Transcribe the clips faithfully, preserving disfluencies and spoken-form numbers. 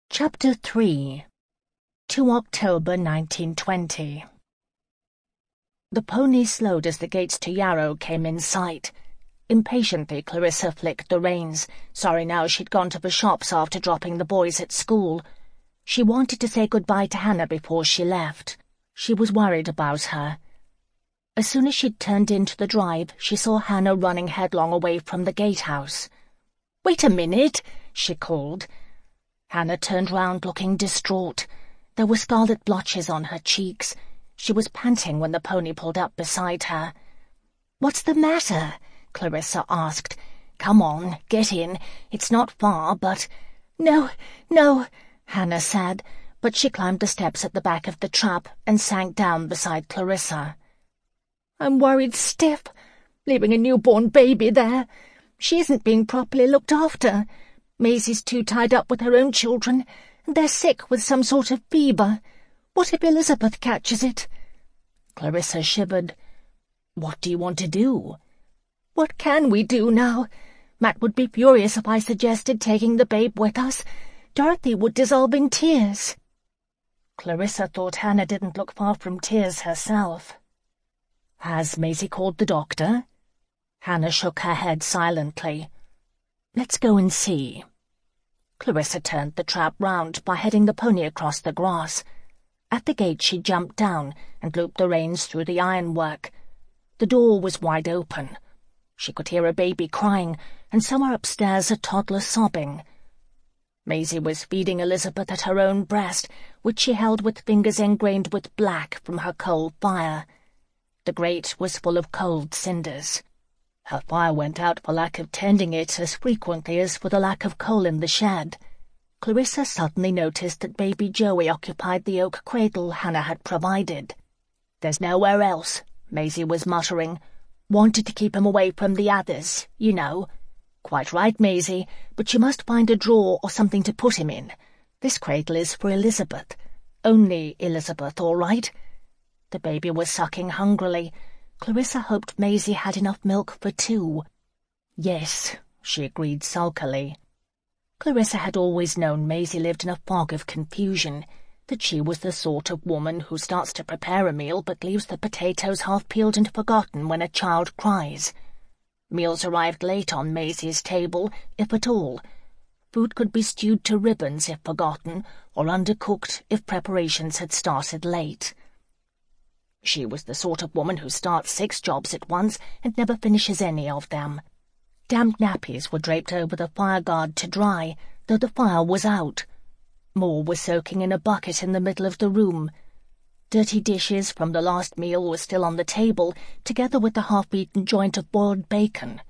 Chapter three. To October nineteen twenty. The pony slowed as the gates to Yarrow came in sight. Impatiently, Clarissa flicked the reins, sorry now she'd gone to the shops after dropping the boys at school. She wanted to say goodbye to Hannah before she left. She was worried about her. As soon as she'd turned into the drive, she saw Hannah running headlong away from the gatehouse. "Wait a minute," she called. Hannah turned round looking distraught. There were scarlet blotches on her cheeks. She was panting when the pony pulled up beside her. "What's the matter?" Clarissa asked. "Come on, get in. It's not far, but—" "No, no," Hannah said, but she climbed the steps at the back of the trap and sank down beside Clarissa. "I'm worried stiff, leaving a newborn baby there. She isn't being properly looked after. Maisie's too tied up with her own children, and they're sick with some sort of fever. What if Elizabeth catches it?" Clarissa shivered. "What do you want to do?" "What can we do now? Matt would be furious if I suggested taking the babe with us. Dorothy would dissolve in tears." Clarissa thought Hannah didn't look far from tears herself. "Has Maisie called the doctor?" Hannah shook her head silently. "Let's go and see." Clarissa turned the trap round by heading the pony across the grass. At the gate she jumped down and looped the reins through the ironwork. The door was wide open. She could hear a baby crying, and somewhere upstairs a toddler sobbing. Maisie was feeding Elizabeth at her own breast, which she held with fingers ingrained with black from her coal fire. The grate was full of cold cinders. Her fire went out for lack of tending it as frequently as for the lack of coal in the shed. Clarissa suddenly noticed that baby Joey occupied the oak cradle Hannah had provided. "There's nowhere else," Maisie was muttering. "Wanted to keep him away from the others, you know." "Quite right, Maisie, but you must find a drawer or something to put him in. This cradle is for Elizabeth. Only Elizabeth, all right?" The baby was sucking hungrily. Clarissa hoped Maisie had enough milk for two. "Yes," she agreed sulkily. Clarissa had always known Maisie lived in a fog of confusion, that she was the sort of woman who starts to prepare a meal but leaves the potatoes half-peeled and forgotten when a child cries. Meals arrived late on Maisie's table, if at all. Food could be stewed to ribbons if forgotten, or undercooked if preparations had started late. She was the sort of woman who starts six jobs at once and never finishes any of them. Damp nappies were draped over the fireguard to dry, though the fire was out. More was soaking in a bucket in the middle of the room. Dirty dishes from the last meal were still on the table, together with the half-eaten joint of boiled bacon.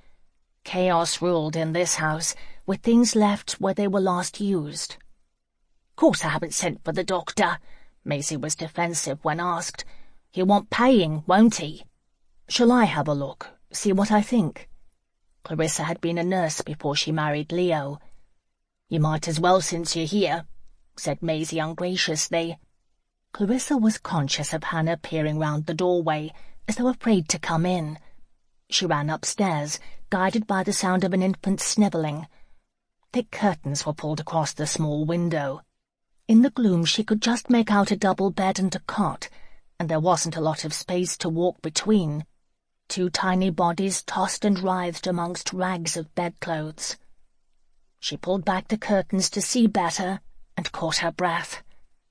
Chaos ruled in this house, with things left where they were last used. "Course I haven't sent for the doctor," Maisie was defensive when asked. "He'll want paying, won't he?" "Shall I have a look, see what I think?" Clarissa had been a nurse before she married Leo. "You might as well since you're here," said Maisie ungraciously. Clarissa was conscious of Hannah peering round the doorway, as though afraid to come in. She ran upstairs, guided by the sound of an infant snivelling. Thick curtains were pulled across the small window. In the gloom she could just make out a double bed and a cot, and there wasn't a lot of space to walk between. Two tiny bodies tossed and writhed amongst rags of bedclothes. She pulled back the curtains to see better, and caught her breath.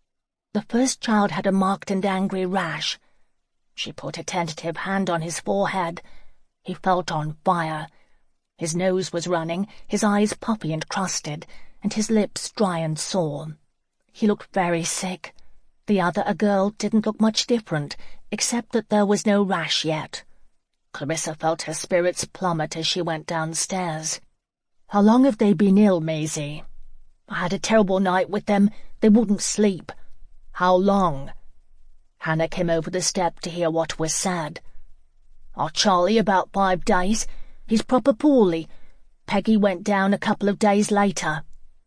The first child had a marked and angry rash. She put a tentative hand on his forehead. He felt on fire. His nose was running, his eyes puffy and crusted, and his lips dry and sore. He looked very sick. The other, a girl, didn't look much different, except that there was no rash yet. Clarissa felt her spirits plummet as she went downstairs. "How long have they been ill, Maisie?" "I had a terrible night with them. They wouldn't sleep." "How long?" Hannah came over the step to hear what was said. "Our Charlie about five days. He's proper poorly. Peggy went down a couple of days later."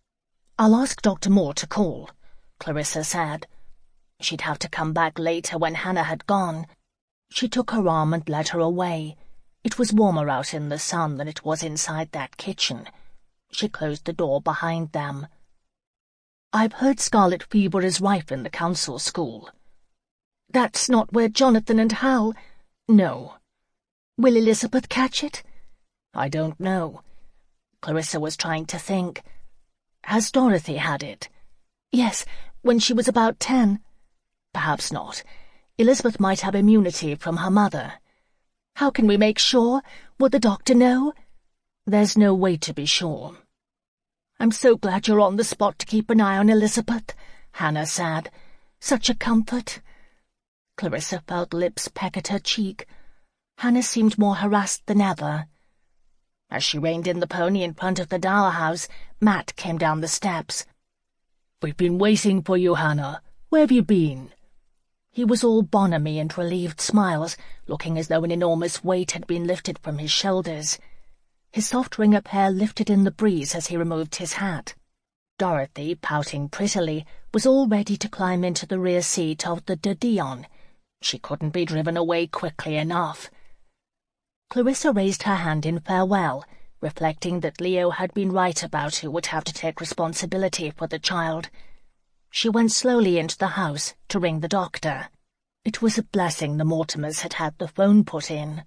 "I'll ask Doctor Moore to call," Clarissa said. She'd have to come back later when Hannah had gone. She took her arm and led her away. It was warmer out in the sun than it was inside that kitchen. She closed the door behind them. I've heard scarlet fever is rife in the council school. That's not where Jonathan and Hal— No. Will Elizabeth catch it? I don't know. Clarissa was trying to think. Has Dorothy had it? Yes, when she was about ten. Perhaps not. Elizabeth might have immunity from her mother. How can we make sure? Will the doctor know? There's no way to be sure. I'm so glad you're on the spot to keep an eye on Elizabeth, Hannah said. Such a comfort. Clarissa felt lips peck at her cheek. Hannah seemed more harassed than ever. As she reined in the pony in front of the dower house, Matt came down the steps. We've been waiting for you, Hannah. Where have you been? He was all bonhomie and relieved smiles, looking as though an enormous weight had been lifted from his shoulders. His soft ring of hair lifted in the breeze as he removed his hat. Dorothy, pouting prettily, was all ready to climb into the rear seat of the de Dion. She couldn't be driven away quickly enough. Clarissa raised her hand in farewell, reflecting that Leo had been right about who would have to take responsibility for the child. She went slowly into the house to ring the doctor. It was a blessing the Mortimers had had the phone put in.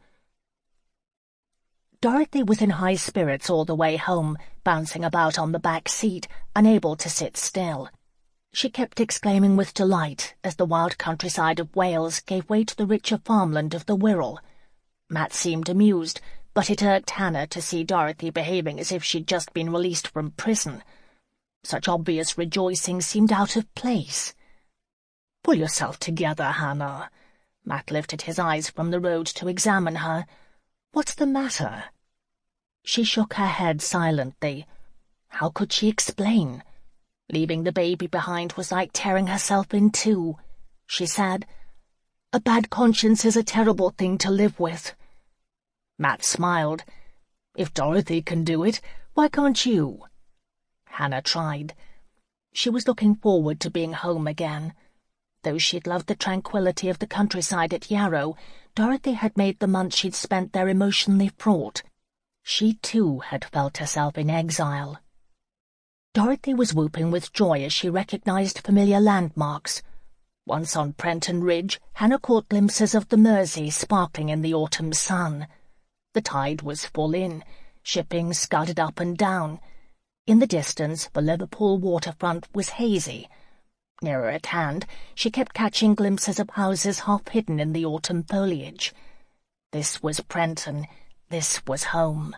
Dorothy was in high spirits all the way home, bouncing about on the back seat, unable to sit still. She kept exclaiming with delight as the wild countryside of Wales gave way to the richer farmland of the Wirral. Matt seemed amused, but it irked Hannah to see Dorothy behaving as if she'd just been released from prison. Such obvious rejoicing seemed out of place. "Pull yourself together, Hannah." Matt lifted his eyes from the road to examine her. "What's the matter?" She shook her head silently. How could she explain? Leaving the baby behind was like tearing herself in two, she said. A bad conscience is a terrible thing to live with. Matt smiled. If Dorothy can do it, why can't you? Hannah tried. She was looking forward to being home again. Though she'd loved the tranquility of the countryside at Yarrow, Dorothy had made the months she'd spent there emotionally fraught. She, too, had felt herself in exile. Dorothy was whooping with joy as she recognized familiar landmarks. Once on Prenton Ridge, Hannah caught glimpses of the Mersey sparkling in the autumn sun. The tide was full in, shipping scudded up and down. In the distance, the Liverpool waterfront was hazy. Nearer at hand, she kept catching glimpses of houses half hidden in the autumn foliage. This was Prenton. This was home.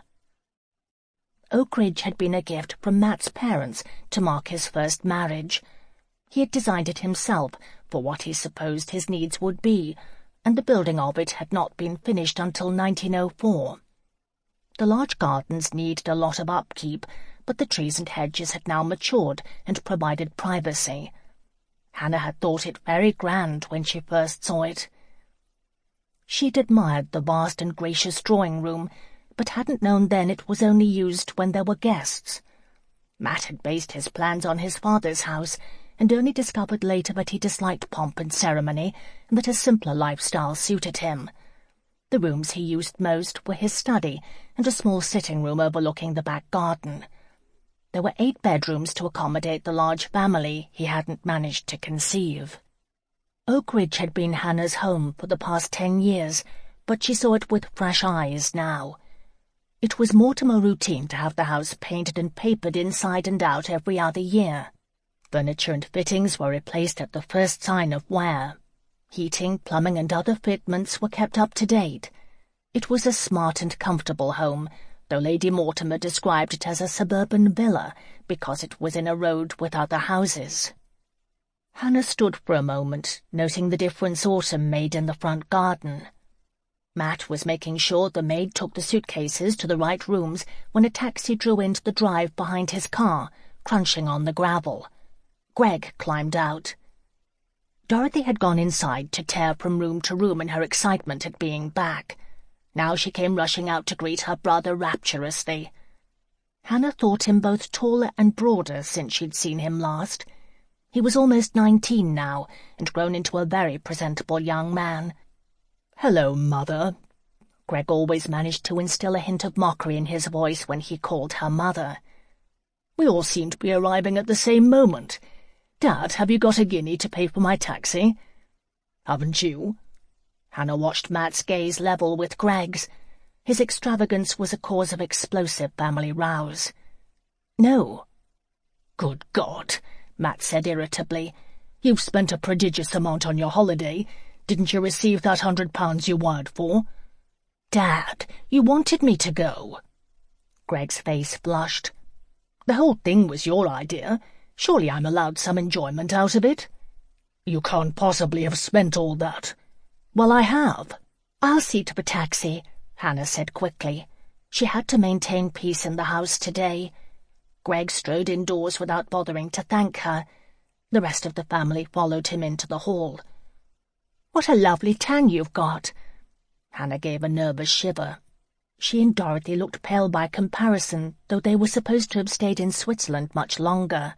Oak Ridge had been a gift from Matt's parents to mark his first marriage. He had designed it himself for what he supposed his needs would be, and the building of it had not been finished until nineteen oh four. The large gardens needed a lot of upkeep, but the trees and hedges had now matured and provided privacy. Hannah had thought it very grand when she first saw it. She'd admired the vast and gracious drawing-room, but hadn't known then it was only used when there were guests. Matt had based his plans on his father's house, and only discovered later that he disliked pomp and ceremony, and that a simpler lifestyle suited him. The rooms he used most were his study and a small sitting-room overlooking the back garden. There were eight bedrooms to accommodate the large family he hadn't managed to conceive. Oak Ridge had been Hannah's home for the past ten years, but she saw it with fresh eyes now. It was Mortimer routine to have the house painted and papered inside and out every other year. Furniture and fittings were replaced at the first sign of wear. Heating, plumbing, and other fitments were kept up to date. It was a smart and comfortable home, though Lady Mortimer described it as a suburban villa because it was in a road with other houses. Hannah stood for a moment, noting the difference autumn made in the front garden. Matt was making sure the maid took the suitcases to the right rooms when a taxi drew into the drive behind his car, crunching on the gravel. Greg climbed out. Dorothy had gone inside to tear from room to room in her excitement at being back. Now she came rushing out to greet her brother rapturously. Hannah thought him both taller and broader since she'd seen him last. He was almost nineteen now, and grown into a very presentable young man. "Hello, Mother." Greg always managed to instill a hint of mockery in his voice when he called her mother. "We all seem to be arriving at the same moment. Dad, have you got a guinea to pay for my taxi? Haven't you? Hannah watched Matt's gaze level with Greg's. His extravagance was a cause of explosive family rows. No. Good God, Matt said irritably. You've spent a prodigious amount on your holiday. Didn't you receive that hundred pounds you wired for? Dad, you wanted me to go. Greg's face flushed. The whole thing was your idea. Surely I'm allowed some enjoyment out of it. You can't possibly have spent all that. Well, I have. I'll see to the taxi, Hannah said quickly. She had to maintain peace in the house today. Greg strode indoors without bothering to thank her. The rest of the family followed him into the hall. What a lovely tan you've got. Hannah gave a nervous shiver. She and Dorothy looked pale by comparison, though they were supposed to have stayed in Switzerland much longer.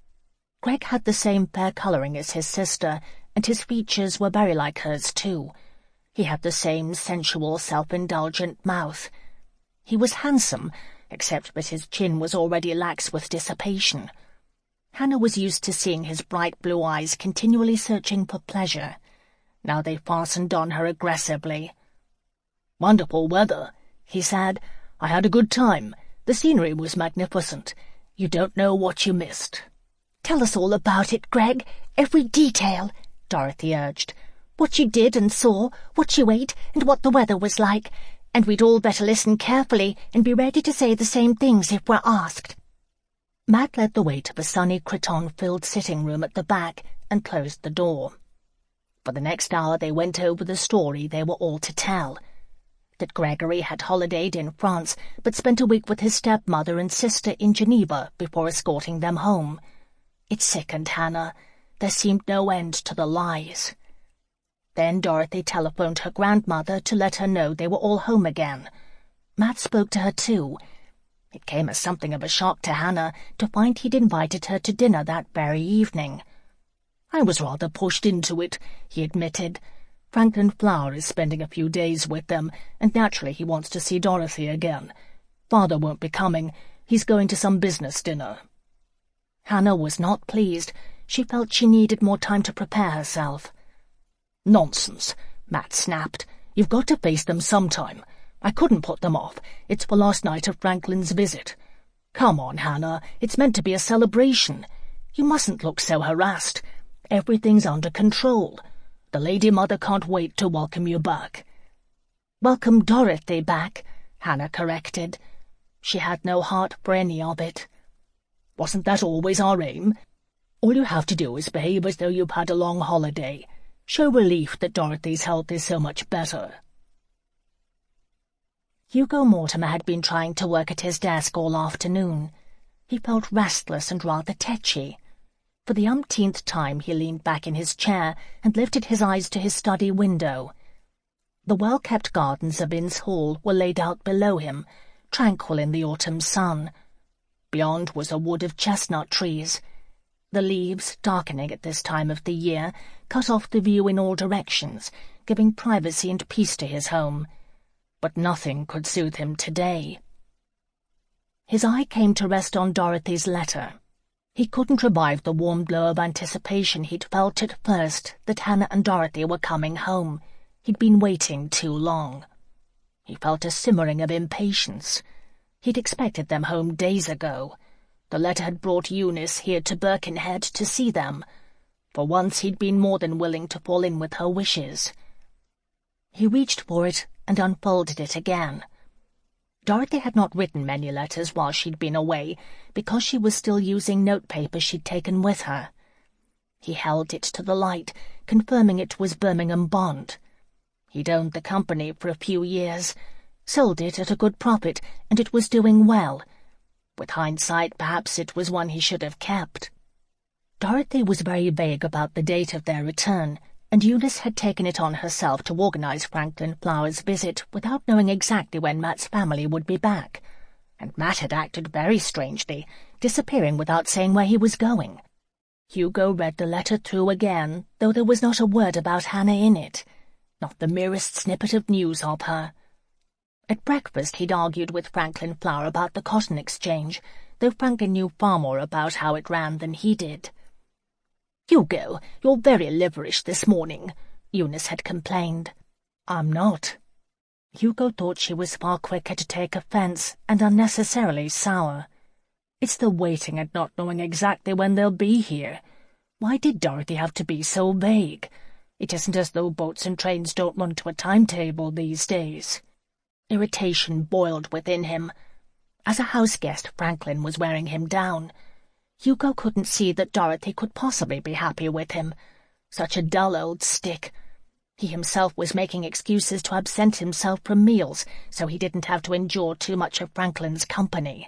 Greg had the same fair colouring as his sister, and his features were very like hers too. He had the same sensual, self-indulgent mouth. He was handsome, except that his chin was already lax with dissipation. Hannah was used to seeing his bright blue eyes continually searching for pleasure. Now they fastened on her aggressively. "Wonderful weather," he said. "I had a good time. The scenery was magnificent. You don't know what you missed." "Tell us all about it, Greg. Every detail," Dorothy urged. "What you did and saw, what you ate, and what the weather was like. And we'd all better listen carefully and be ready to say the same things if we're asked." Matt led the way to the sunny cretonne-filled sitting room at the back and closed the door. For the next hour they went over the story they were all to tell. That Gregory had holidayed in France but spent a week with his stepmother and sister in Geneva before escorting them home. It sickened Hannah. There seemed no end to the lies. Then Dorothy telephoned her grandmother to let her know they were all home again. Matt spoke to her too. It came as something of a shock to Hannah to find he'd invited her to dinner that very evening. "I was rather pushed into it," he admitted. "Franklin Flower is spending a few days with them, and naturally he wants to see Dorothy again. Father won't be coming. He's going to some business dinner." Hannah was not pleased. She felt she needed more time to prepare herself. "Nonsense," Matt snapped. "You've got to face them sometime. I couldn't put them off. It's the last night of Franklin's visit. Come on, Hannah. It's meant to be a celebration. You mustn't look so harassed. Everything's under control. The Lady Mother can't wait to welcome you back." "Welcome Dorothy back," Hannah corrected. She had no heart for any of it. "Wasn't that always our aim? All you have to do is behave as though you've had a long holiday. Show relief that Dorothy's health is so much better." Hugo Mortimer had been trying to work at his desk all afternoon. He felt restless and rather tetchy. For the umpteenth time he leaned back in his chair and lifted his eyes to his study window. The well-kept gardens of Inns Hall were laid out below him, tranquil in the autumn sun. Beyond was a wood of chestnut trees. The leaves, darkening at this time of the year, cut off the view in all directions, giving privacy and peace to his home. But nothing could soothe him today. His eye came to rest on Dorothy's letter. He couldn't revive the warm glow of anticipation he'd felt at first that Hannah and Dorothy were coming home. He'd been waiting too long. He felt a simmering of impatience. He'd expected them home days ago. The letter had brought Eunice here to Birkenhead to see them. For once he'd been more than willing to fall in with her wishes. He reached for it and unfolded it again. Dorothy had not written many letters while she'd been away, because she was still using notepaper she'd taken with her. He held it to the light, confirming it was Birmingham Bond. He'd owned the company for a few years, sold it at a good profit, and it was doing well. With hindsight, perhaps it was one he should have kept. Dorothy was very vague about the date of their return, and Eunice had taken it on herself to organize Franklin Flower's visit without knowing exactly when Matt's family would be back. And Matt had acted very strangely, disappearing without saying where he was going. Hugo read the letter through again, though there was not a word about Hannah in it, not the merest snippet of news of her. At breakfast he'd argued with Franklin Flower about the cotton exchange, though Franklin knew far more about how it ran than he did. "Hugo, you're very liverish this morning," Eunice had complained. "I'm not." Hugo thought she was far quicker to take offense and unnecessarily sour. "It's the waiting and not knowing exactly when they'll be here. Why did Dorothy have to be so vague? It isn't as though boats and trains don't run to a timetable these days." Irritation boiled within him. As a house guest, Franklin was wearing him down. Hugo couldn't see that Dorothy could possibly be happy with him. Such a dull old stick. He himself was making excuses to absent himself from meals so he didn't have to endure too much of Franklin's company.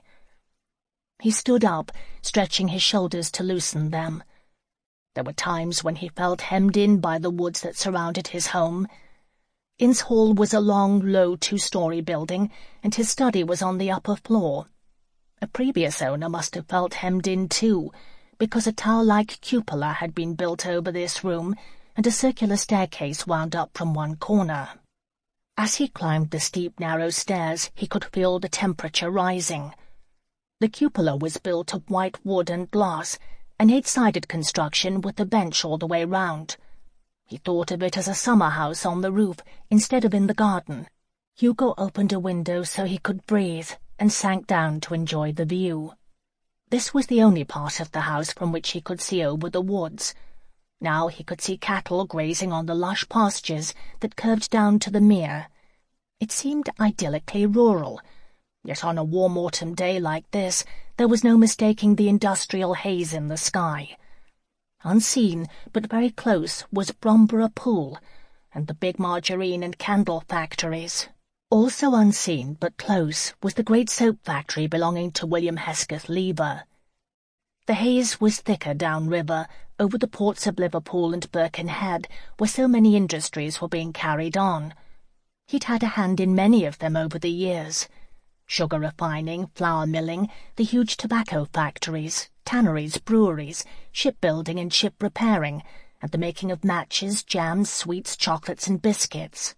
He stood up, stretching his shoulders to loosen them. There were times when he felt hemmed in by the woods that surrounded his home. Inns Hall was a long, low two-story building, and his study was on the upper floor. A previous owner must have felt hemmed in too, because a tower-like cupola had been built over this room, and a circular staircase wound up from one corner. As he climbed the steep, narrow stairs, he could feel the temperature rising. The cupola was built of white wood and glass, an eight-sided construction with a bench all the way round. He thought of it as a summer house on the roof instead of in the garden. Hugo opened a window so he could breathe and sank down to enjoy the view. This was the only part of the house from which he could see over the woods. Now he could see cattle grazing on the lush pastures that curved down to the mere. It seemed idyllically rural, yet on a warm autumn day like this there was no mistaking the industrial haze in the sky. Unseen, but very close, was Bromborough Pool, and the big margarine and candle factories. Also unseen, but close, was the great soap factory belonging to William Hesketh Lever. The haze was thicker downriver, over the ports of Liverpool and Birkenhead, where so many industries were being carried on. He'd had a hand in many of them over the years. Sugar refining, flour milling, the huge tobacco factories, tanneries, breweries, shipbuilding and ship repairing, and the making of matches, jams, sweets, chocolates, and biscuits.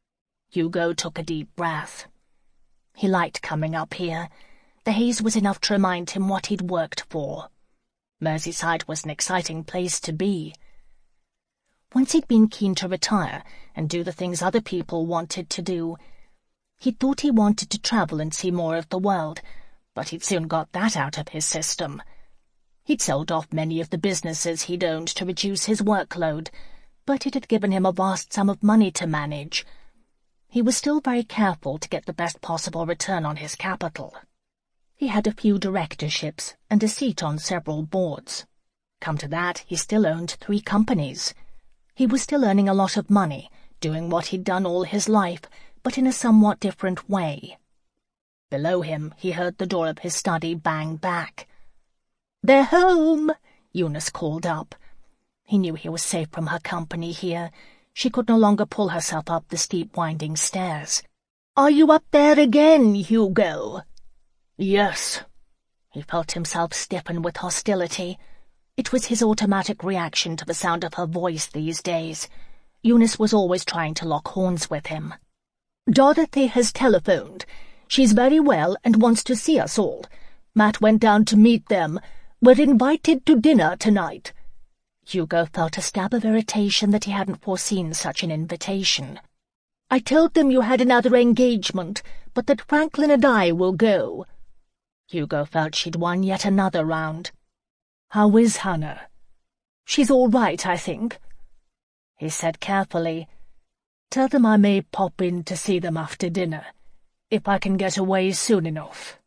Hugo took a deep breath. He liked coming up here. The haze was enough to remind him what he'd worked for. Merseyside was an exciting place to be. Once he'd been keen to retire and do the things other people wanted to do. He'd thought he wanted to travel and see more of the world, but he'd soon got that out of his system. He'd sold off many of the businesses he'd owned to reduce his workload, but it had given him a vast sum of money to manage. He was still very careful to get the best possible return on his capital. He had a few directorships and a seat on several boards. Come to that, he still owned three companies. He was still earning a lot of money, doing what he'd done all his life, but in a somewhat different way. Below him, he heard the door of his study bang back. "They're home!" Eunice called up. He knew he was safe from her company here. She could no longer pull herself up the steep, winding stairs. "Are you up there again, Hugo?" "Yes." He felt himself stiffen with hostility. It was his automatic reaction to the sound of her voice these days. Eunice was always trying to lock horns with him. "Dorothy has telephoned. She's very well and wants to see us all. Matt went down to meet them. We're invited to dinner tonight." Hugo felt a stab of irritation that he hadn't foreseen such an invitation. "I told them you had another engagement, but that Franklin and I will go." Hugo felt she'd won yet another round. "How is Hannah?" "She's all right, I think." He said carefully, "Tell them I may pop in to see them after dinner, if I can get away soon enough."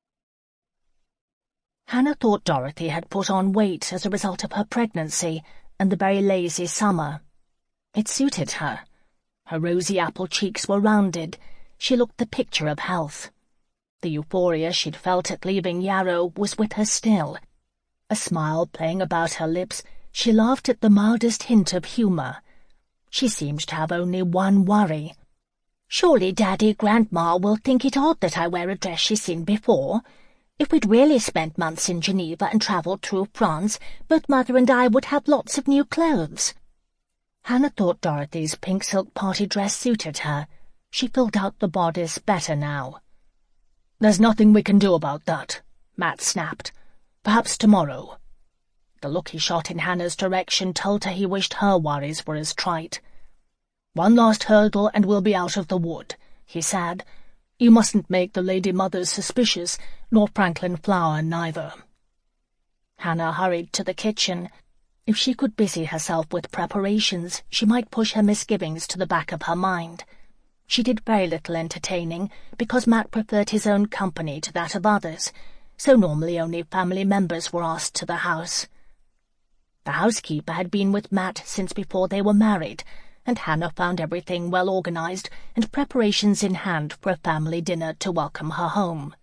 Hannah thought Dorothy had put on weight as a result of her pregnancy and the very lazy summer. It suited her. Her rosy apple cheeks were rounded. She looked the picture of health. The euphoria she'd felt at leaving Yarrow was with her still. A smile playing about her lips, she laughed at the mildest hint of humour. She seemed to have only one worry. "Surely Daddy Grandma will think it odd that I wear a dress she's seen before. If we'd really spent months in Geneva and travelled through France, both Mother and I would have lots of new clothes." Hannah thought Dorothy's pink silk party dress suited her. She filled out the bodice better now. "There's nothing we can do about that," Matt snapped. "Perhaps tomorrow." The look he shot in Hannah's direction told her he wished her worries were as trite. "One last hurdle and we'll be out of the wood," he said. "You mustn't make the Lady Mothers suspicious, nor Franklin Flower neither." Hannah hurried to the kitchen. If she could busy herself with preparations, she might push her misgivings to the back of her mind. She did very little entertaining, because Matt preferred his own company to that of others, so normally only family members were asked to the house. The housekeeper had been with Matt since before they were married, and Hannah found everything well organized and preparations in hand for a family dinner to welcome her home.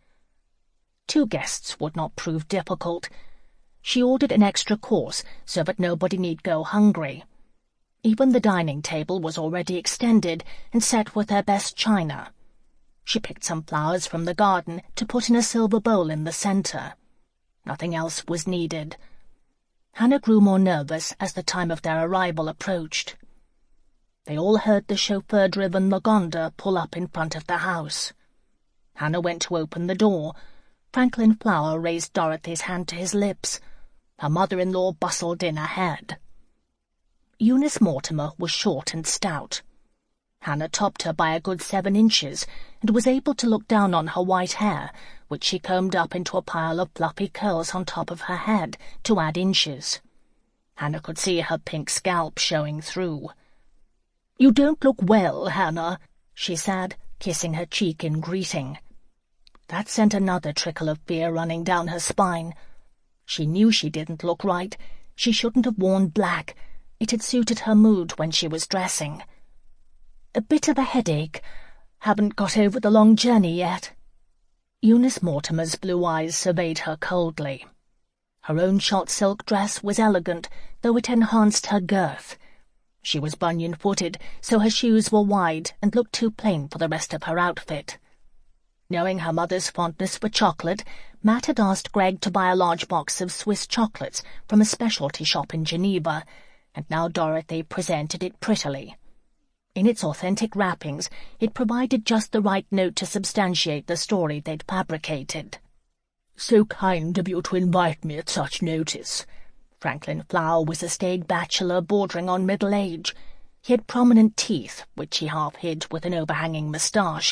Two guests would not prove difficult. She ordered an extra course so that nobody need go hungry. Even the dining table was already extended and set with her best china. She picked some flowers from the garden to put in a silver bowl in the center. Nothing else was needed. Hannah grew more nervous as the time of their arrival approached. They all heard the chauffeur-driven Lagonda pull up in front of the house. Hannah went to open the door. Franklin Flower raised Dorothy's hand to his lips. Her mother-in-law bustled in ahead. Eunice Mortimer was short and stout. Hannah topped her by a good seven inches and was able to look down on her white hair, which she combed up into a pile of fluffy curls on top of her head to add inches. Hannah could see her pink scalp showing through. "You don't look well, Hannah," she said, kissing her cheek in greeting. That sent another trickle of fear running down her spine. She knew she didn't look right. She shouldn't have worn black. It had suited her mood when she was dressing. "A bit of a headache. Haven't got over the long journey yet." Eunice Mortimer's blue eyes surveyed her coldly. Her own shot silk dress was elegant, though it enhanced her girth. She was bunion-footed, so her shoes were wide and looked too plain for the rest of her outfit. Knowing her mother's fondness for chocolate, Matt had asked Greg to buy a large box of Swiss chocolates from a specialty shop in Geneva, and now Dorothy presented it prettily. In its authentic wrappings, it provided just the right note to substantiate the story they'd fabricated. "So kind of you to invite me at such notice." Franklin Flower was a staid bachelor bordering on middle age. He had prominent teeth, which he half hid with an overhanging moustache.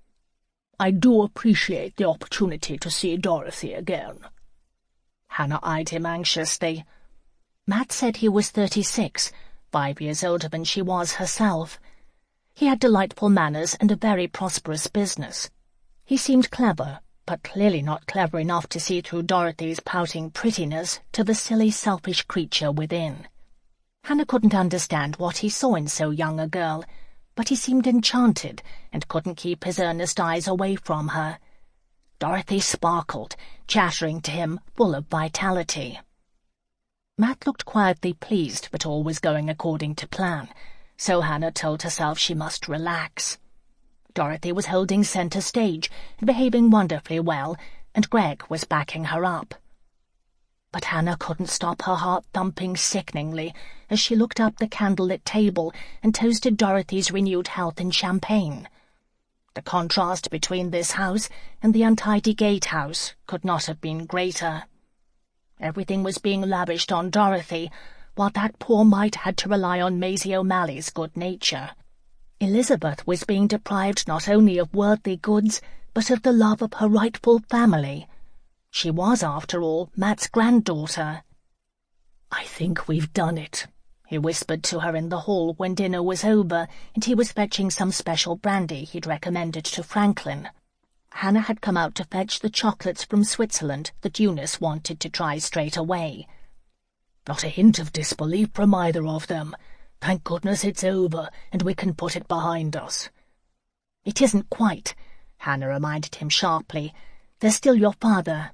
"I do appreciate the opportunity to see Dorothy again." Hannah eyed him anxiously. Matt said he was thirty-six, five years older than she was herself. He had delightful manners and a very prosperous business. He seemed clever, but clearly not clever enough to see through Dorothy's pouting prettiness to the silly, selfish creature within. Hannah couldn't understand what he saw in so young a girl, but he seemed enchanted and couldn't keep his earnest eyes away from her. Dorothy sparkled, chattering to him, full of vitality. Matt looked quietly pleased that all was going according to plan, so Hannah told herself she must relax. Dorothy was holding center stage and behaving wonderfully well, and Greg was backing her up. But Hannah couldn't stop her heart thumping sickeningly as she looked up the candlelit table and toasted Dorothy's renewed health in champagne. The contrast between this house and the untidy gatehouse could not have been greater. Everything was being lavished on Dorothy, while that poor mite had to rely on Maisie O'Malley's good nature. Elizabeth was being deprived not only of worldly goods, but of the love of her rightful family. She was, after all, Matt's granddaughter. "I think we've done it," he whispered to her in the hall when dinner was over and he was fetching some special brandy he'd recommended to Franklin. Hannah had come out to fetch the chocolates from Switzerland that Eunice wanted to try straight away. "Not a hint of disbelief from either of them. Thank goodness it's over, and we can put it behind us." "It isn't quite," Hannah reminded him sharply. "There's still your father."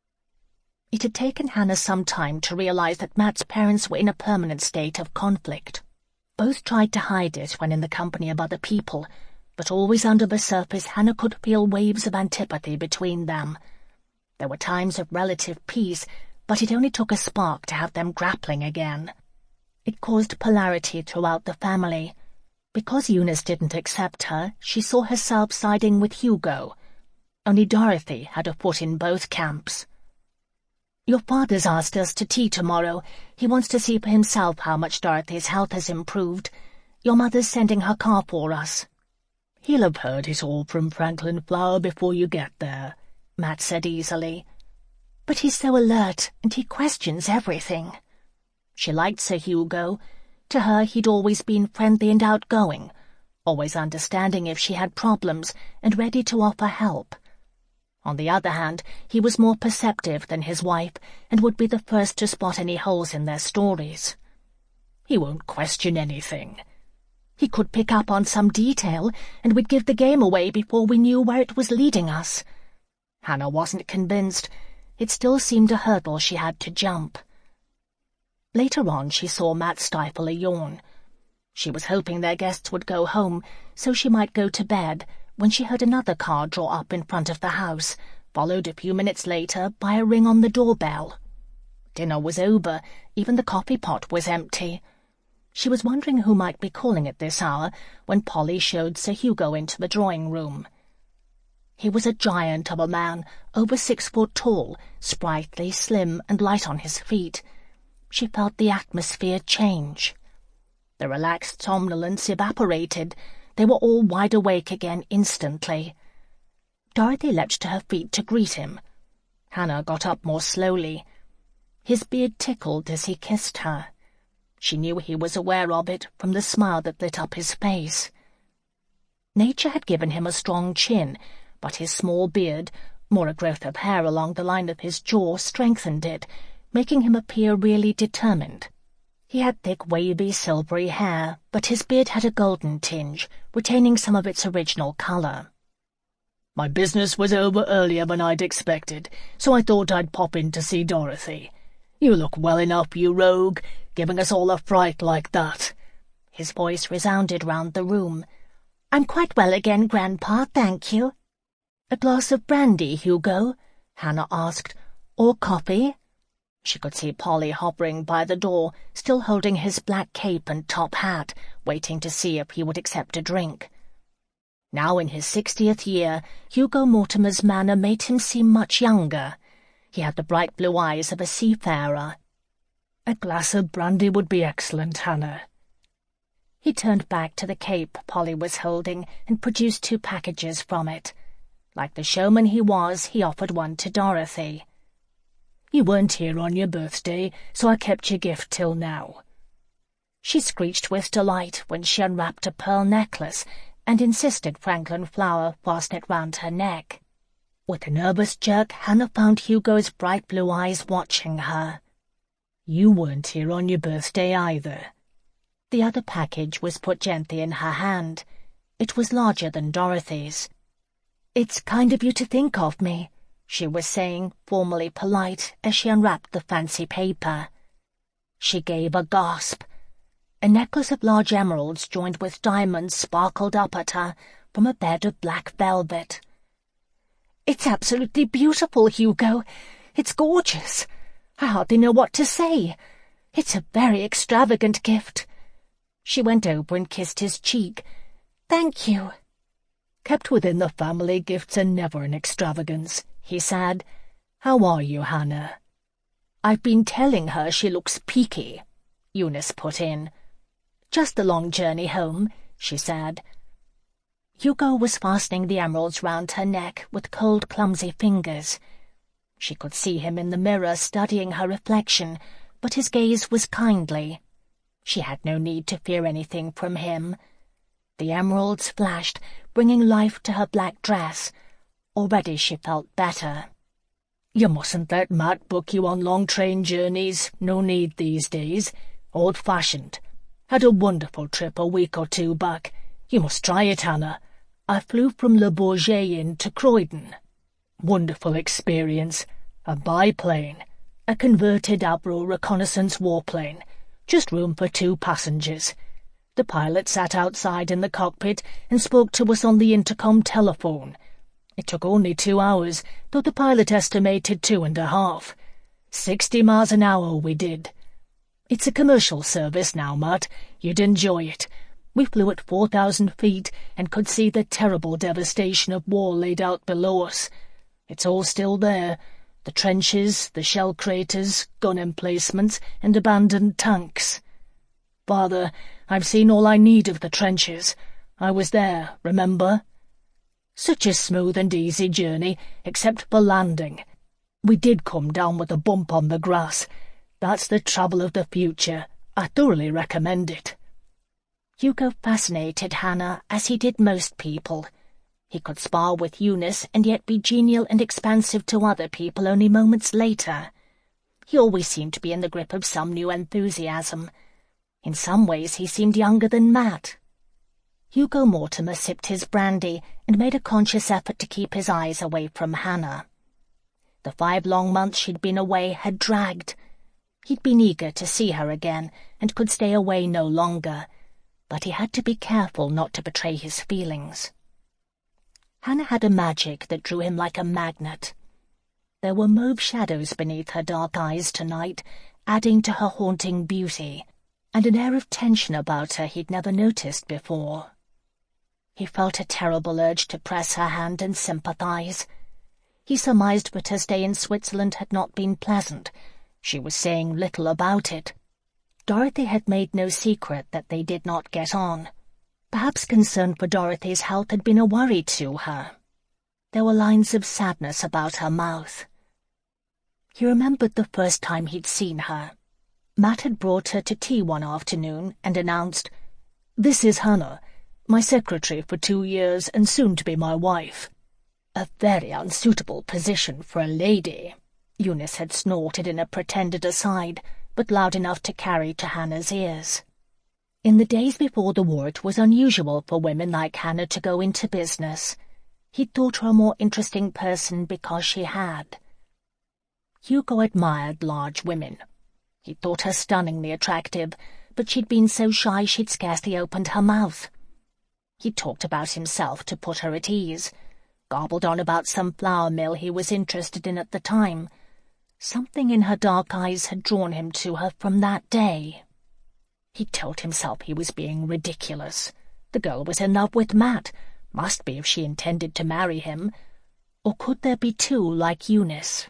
It had taken Hannah some time to realize that Matt's parents were in a permanent state of conflict. Both tried to hide it when in the company of other people, but always under the surface Hannah could feel waves of antipathy between them. There were times of relative peace, but it only took a spark to have them grappling again. It caused polarity throughout the family. Because Eunice didn't accept her, she saw herself siding with Hugo. Only Dorothy had a foot in both camps. Your father's asked us to tea tomorrow. He wants to see for himself how much Dorothy's health has improved. Your mother's sending her car for us." "He'll have heard it all from Franklin Flower before you get there," Matt said easily. "But he's so alert, and he questions everything." She liked Sir Hugo. To her he'd always been friendly and outgoing, always understanding if she had problems and ready to offer help. On the other hand, he was more perceptive than his wife and would be the first to spot any holes in their stories. "He won't question anything." "He could pick up on some detail, and we'd give the game away before we knew where it was leading us." Hannah wasn't convinced. It still seemed a hurdle she had to jump. Later on she saw Matt stifle a yawn. She was hoping their guests would go home so she might go to bed when she heard another car draw up in front of the house, followed a few minutes later by a ring on the doorbell. Dinner was over, even the coffee pot was empty. She was wondering who might be calling at this hour when Polly showed Sir Hugo into the drawing-room. He was a giant of a man, over six foot tall, sprightly, slim, and light on his feet. She felt the atmosphere change. The relaxed somnolence evaporated. They were all wide awake again instantly. Dorothy leapt to her feet to greet him. Hannah got up more slowly. His beard tickled as he kissed her. She knew he was aware of it from the smile that lit up his face. Nature had given him a strong chin, but his small beard, more a growth of hair along the line of his jaw, strengthened it, making him appear really determined. He had thick, wavy, silvery hair, but his beard had a golden tinge, retaining some of its original colour. "My business was over earlier than I'd expected, so I thought I'd pop in to see Dorothy. You look well enough, you rogue, giving us all a fright like that." His voice resounded round the room. "I'm quite well again, Grandpa, thank you." "A glass of brandy, Hugo?" Hannah asked. "Or coffee?" She could see Polly hovering by the door, still holding his black cape and top hat, waiting to see if he would accept a drink. Now in his sixtieth year, Hugo Mortimer's manner made him seem much younger. He had the bright blue eyes of a seafarer. "A glass of brandy would be excellent, Hannah." He turned back to the cape Polly was holding and produced two packages from it. Like the showman he was, he offered one to Dorothy. "You weren't here on your birthday, so I kept your gift till now." She screeched with delight when she unwrapped a pearl necklace and insisted Franklin Flower fasten it round her neck. With a nervous jerk, Hannah found Hugo's bright blue eyes watching her. "You weren't here on your birthday either." The other package was put gently in her hand. It was larger than Dorothy's. "It's kind of you to think of me," she was saying, formally polite, as she unwrapped the fancy paper. She gave a gasp. A necklace of large emeralds joined with diamonds sparkled up at her from a bed of black velvet. "It's absolutely beautiful, Hugo. It's gorgeous. I hardly know what to say. It's a very extravagant gift." She went over and kissed his cheek. "Thank you." "Kept within the family, gifts are never an extravagance," he said. "How are you, Hannah?" "I've been telling her she looks peaky," Eunice put in. "Just a long journey home," she said. Hugo was fastening the emeralds round her neck with cold, clumsy fingers. She could see him in the mirror studying her reflection, but his gaze was kindly. She had no need to fear anything from him. The emeralds flashed, bringing life to her black dress. Already she felt better. "You mustn't let Matt book you on long train journeys. No need these days. Old-fashioned. Had a wonderful trip a week or two back. You must try it, Hannah. I flew from Le Bourget Inn to Croydon. Wonderful experience. A biplane. A converted Avro reconnaissance warplane. Just room for two passengers. The pilot sat outside in the cockpit and spoke to us on the intercom telephone. It took only two hours, though the pilot estimated two and a half. Sixty miles an hour we did. It's a commercial service now, Matt. You'd enjoy it. We flew at four thousand feet and could see the terrible devastation of war laid out below us. It's all still there. The trenches, the shell craters, gun emplacements, and abandoned tanks. Father, I've seen all I need of the trenches. I was there, remember? Such a smooth and easy journey, except for landing. We did come down with a bump on the grass. That's the travel of the future. I thoroughly recommend it. Hugo fascinated Hannah, as he did most people. He could spar with Eunice and yet be genial and expansive to other people only moments later. He always seemed to be in the grip of some new enthusiasm. In some ways he seemed younger than Matt. Hugo Mortimer sipped his brandy and made a conscious effort to keep his eyes away from Hannah. The five long months she'd been away had dragged. He'd been eager to see her again and could stay away no longer, but he had to be careful not to betray his feelings. Hannah had a magic that drew him like a magnet. There were mauve shadows beneath her dark eyes tonight, adding to her haunting beauty, and an air of tension about her he'd never noticed before. He felt a terrible urge to press her hand and sympathize. He surmised that her stay in Switzerland had not been pleasant. She was saying little about it. Dorothy had made no secret that they did not get on. Perhaps concern for Dorothy's health had been a worry to her. There were lines of sadness about her mouth. He remembered the first time he'd seen her. Matt had brought her to tea one afternoon and announced, "This is Hannah, my secretary for two years and soon to be my wife." "A very unsuitable position for a lady," Eunice had snorted in a pretended aside, but loud enough to carry to Hannah's ears. In the days before the war it was unusual for women like Hannah to go into business. He'd thought her a more interesting person because she had. Hugo admired large women. He thought her stunningly attractive, but she'd been so shy she'd scarcely opened her mouth. He talked about himself to put her at ease, garbled on about some flour mill he was interested in at the time. Something in her dark eyes had drawn him to her from that day. He told himself he was being ridiculous. The girl was in love with Matt, must be if she intended to marry him. Or could there be two like Eunice?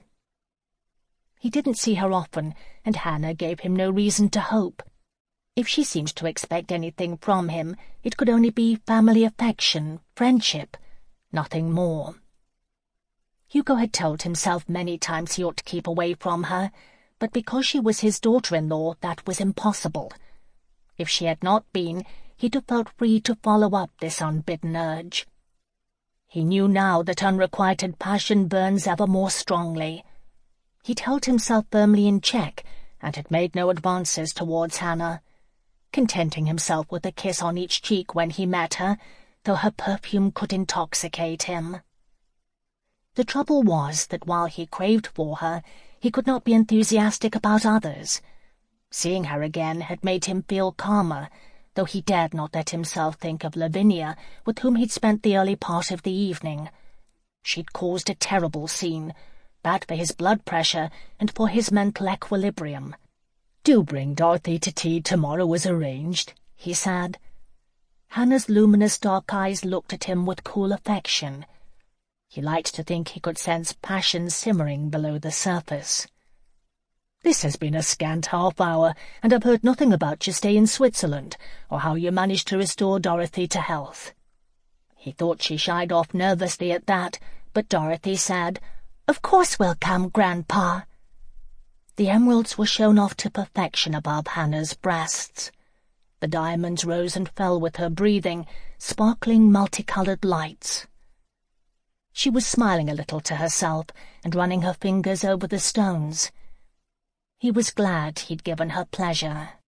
He didn't see her often, and Hannah gave him no reason to hope. If she seemed to expect anything from him, it could only be family affection, friendship, nothing more. Hugo had told himself many times he ought to keep away from her, but because she was his daughter-in-law, that was impossible. If she had not been, he'd have felt free to follow up this unbidden urge. He knew now that unrequited passion burns ever more strongly. He'd held himself firmly in check, and had made no advances towards Hannah, contenting himself with a kiss on each cheek when he met her, though her perfume could intoxicate him. The trouble was that while he craved for her, he could not be enthusiastic about others. Seeing her again had made him feel calmer, though he dared not let himself think of Lavinia, with whom he'd spent the early part of the evening. She'd caused a terrible scene, bad for his blood pressure and for his mental equilibrium. "Do bring Dorothy to tea tomorrow as arranged," he said. Hannah's luminous dark eyes looked at him with cool affection. He liked to think he could sense passion simmering below the surface. "This has been a scant half hour, and I've heard nothing about your stay in Switzerland, or how you managed to restore Dorothy to health." He thought she shied off nervously at that, but Dorothy said, "Of course we'll come, Grandpa." The emeralds were shown off to perfection above Hannah's breasts. The diamonds rose and fell with her breathing, sparkling multicolored lights. She was smiling a little to herself and running her fingers over the stones. He was glad he'd given her pleasure.